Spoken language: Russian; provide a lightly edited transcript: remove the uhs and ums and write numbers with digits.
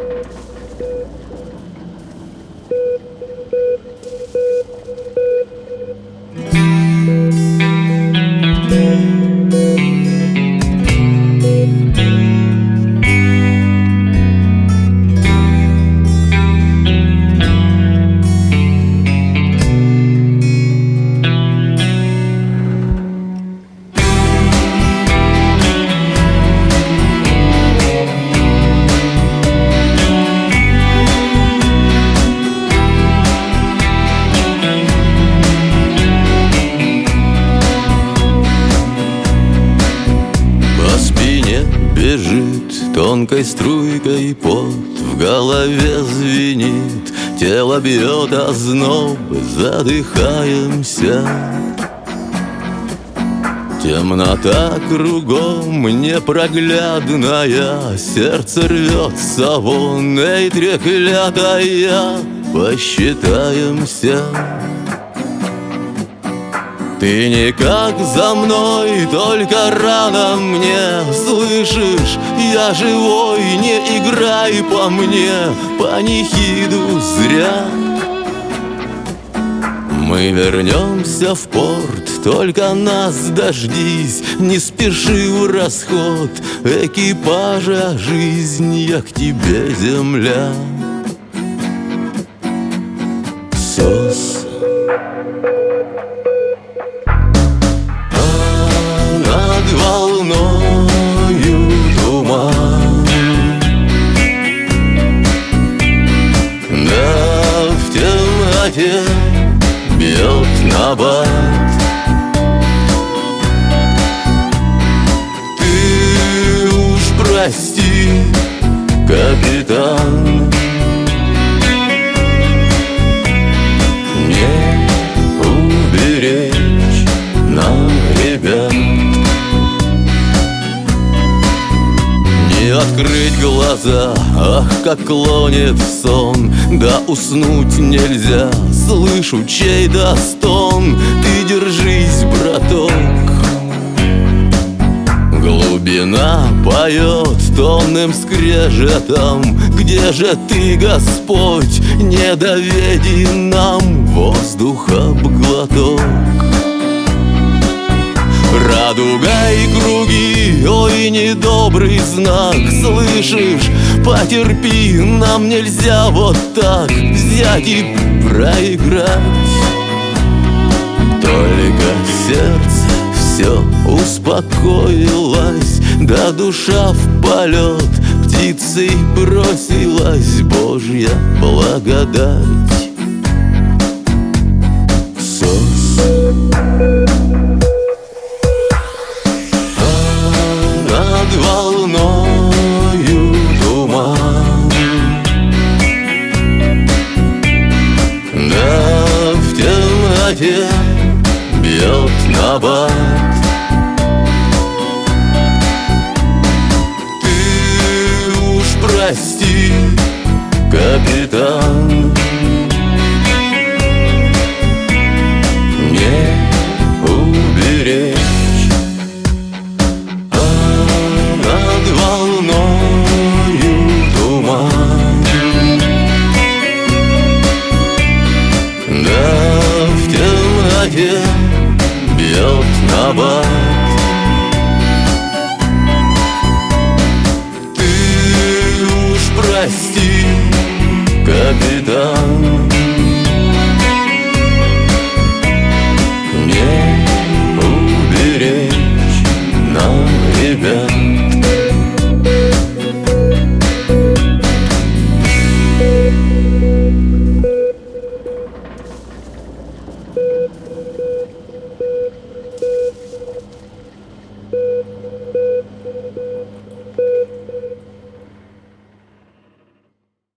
Бежит тонкой струйкой пот, в голове звенит, тело бьет озноб, задыхаемся. Темнота кругом непроглядная, сердце рвется вон, эй, треклятая, посчитаемся. Ты никак за мной, только рано мне, слышишь, я живой, не играй по мне, панихиду зря. Мы вернемся в порт, только нас дождись, не спеши в расход экипажа, жизнь, я к тебе, земля. СОС. Над волною туман, да в темноте бьет набат. Ты уж прости, капитан, не уберечь нам ребят. Не открыть глаза, ах, как клонит в сон, да уснуть нельзя, слышу чей-то стон. Ты держись, браток. Глубина поет томным скрежетом, где же ты, Господь, не доведи нам воздуха в глоток. Радуга и круги, ой, недобрый знак, слышишь, потерпи, нам нельзя вот так взять и проиграть. Только сердце все успокоилось, да душа в полет птицей бросилась, Божья благодать. СОС. Над волною туман, да в темноте бьет набат. Ты уж прости, капитан, не уберечь. Над волною туман, да в темноте бьет набат. Ты уж прости, капитан,